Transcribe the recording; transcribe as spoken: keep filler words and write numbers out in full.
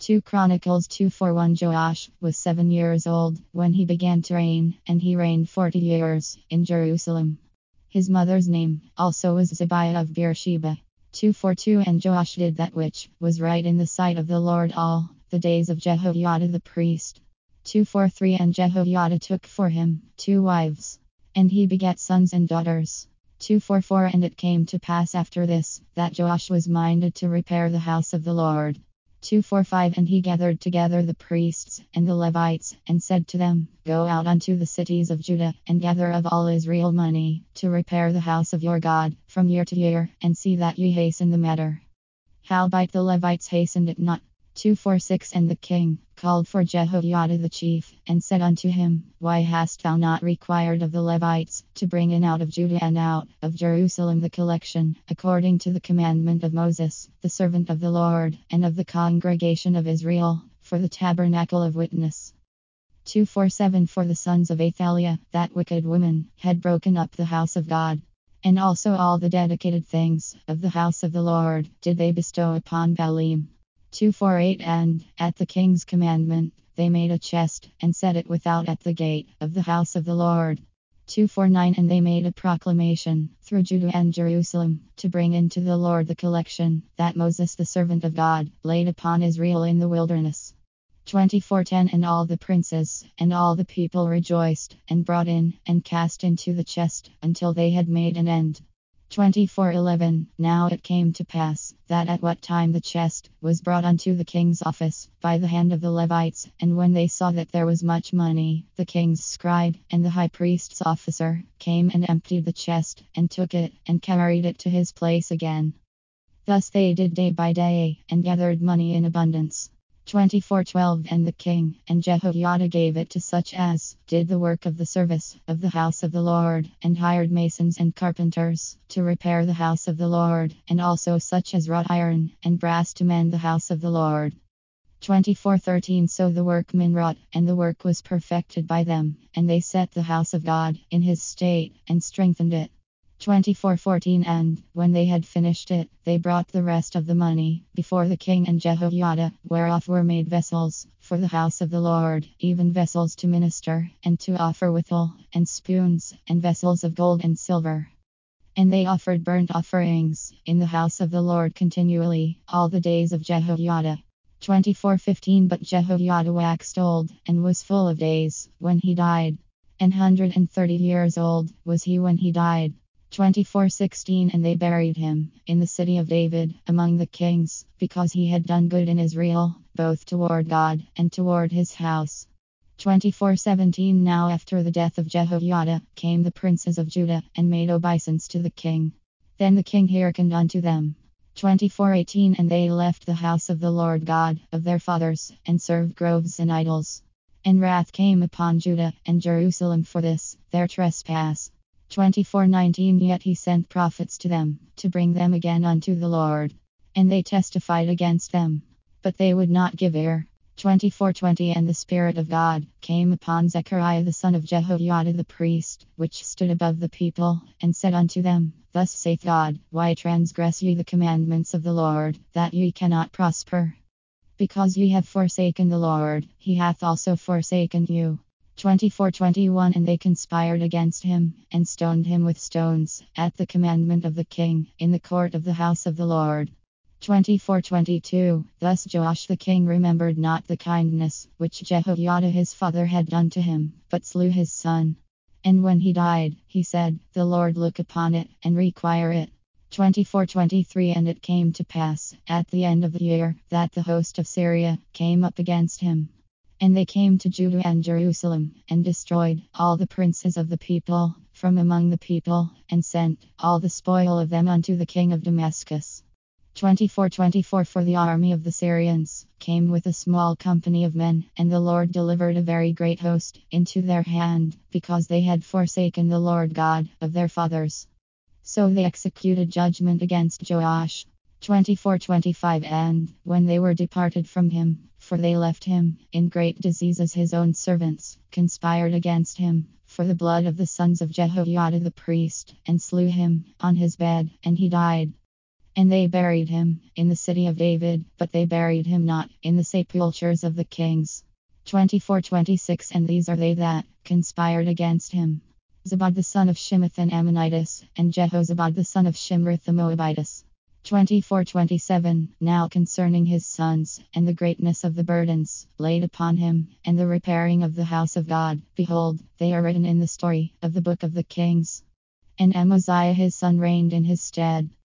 two Chronicles two forty-one. Joash was seven years old when he began to reign, and he reigned forty years in Jerusalem. His mother's name also was Zibiah of Beersheba. two forty-two. And Joash did that which was right in the sight of the Lord all the days of Jehoiada the priest. two forty-three. And Jehoiada took for him two wives, and he begat sons and daughters. two forty-four. And it came to pass after this, that Joash was minded to repair the house of the Lord. two forty-five. And he gathered together the priests and the Levites, and said to them, Go out unto the cities of Judah, and gather of all Israel money, to repair the house of your God, from year to year, and see that ye hasten the matter. Howbeit the Levites hastened it not. two forty-six. And the king called for Jehoiada the chief, and said unto him, Why hast thou not required of the Levites to bring in out of Judah and out of Jerusalem the collection, according to the commandment of Moses, the servant of the Lord, and of the congregation of Israel, for the tabernacle of witness? two forty-seven. For the sons of Athaliah, that wicked woman, had broken up the house of God, and also all the dedicated things of the house of the Lord did they bestow upon Baalim. two forty-eight. And, at the king's commandment, they made a chest, and set it without at the gate of the house of the Lord. two forty-nine. And they made a proclamation through Judah and Jerusalem, to bring into the Lord the collection that Moses the servant of God laid upon Israel in the wilderness. twenty-four ten. And all the princes and all the people rejoiced, and brought in, and cast into the chest, until they had made an end. twenty-four eleven. Now it came to pass, that at what time the chest was brought unto the king's office, by the hand of the Levites, and when they saw that there was much money, the king's scribe, and the high priest's officer, came and emptied the chest, and took it, and carried it to his place again. Thus they did day by day, and gathered money in abundance. twenty-four twelve. And the king and Jehoiada gave it to such as did the work of the service of the house of the Lord, and hired masons and carpenters to repair the house of the Lord, and also such as wrought iron and brass to mend the house of the Lord. twenty-four thirteen. So the workmen wrought, and the work was perfected by them, and they set the house of God in his state, and strengthened it. twenty-four fourteen. And, when they had finished it, they brought the rest of the money before the king and Jehoiada, whereof were made vessels for the house of the Lord, even vessels to minister, and to offer withal, and spoons, and vessels of gold and silver. And they offered burnt offerings in the house of the Lord continually, all the days of Jehoiada. twenty-four fifteen. But Jehoiada waxed old, and was full of days, when he died. An hundred and thirty years old was he when he died. twenty-four sixteen. And they buried him in the city of David among the kings, because he had done good in Israel, both toward God and toward his house. twenty-four seventeen. Now after the death of Jehoiada came the princes of Judah, and made obeisance to the king. Then the king hearkened unto them. twenty-four eighteen. And they left the house of the Lord God of their fathers, and served groves and idols. And wrath came upon Judah and Jerusalem for this their trespass. twenty-four nineteen. Yet he sent prophets to them, to bring them again unto the Lord. And they testified against them, but they would not give ear. twenty-four twenty. And the Spirit of God came upon Zechariah the son of Jehoiada the priest, which stood above the people, and said unto them, Thus saith God, Why transgress ye the commandments of the Lord, that ye cannot prosper? Because ye have forsaken the Lord, he hath also forsaken you. twenty-four twenty-one. And they conspired against him, and stoned him with stones, at the commandment of the king, in the court of the house of the Lord. twenty-four twenty-two. Thus Joash the king remembered not the kindness which Jehoiada his father had done to him, but slew his son. And when he died, he said, The Lord look upon it, and require it. twenty-four twenty-three. And it came to pass, at the end of the year, that the host of Syria came up against him. And they came to Judah and Jerusalem, and destroyed all the princes of the people from among the people, and sent all the spoil of them unto the king of Damascus. twenty-four twenty-four. For the army of the Syrians came with a small company of men, and the Lord delivered a very great host into their hand, because they had forsaken the Lord God of their fathers. So they executed judgment against Joash. twenty-four twenty-five. And, when they were departed from him, for they left him in great diseases, his own servants conspired against him for the blood of the sons of Jehoiada the priest, and slew him on his bed, and he died. And they buried him in the city of David, but they buried him not in the sepulchres of the kings. twenty-four twenty-six And these are they that conspired against him: Zabad the son of Shimeth an Ammonitess, and Jehozabad the son of Shimrith the Moabitess. twenty-four twenty-seven Now concerning his sons, and the greatness of the burdens laid upon him, and the repairing of the house of God, behold, they are written in the story of the book of the kings. And Amaziah his son reigned in his stead.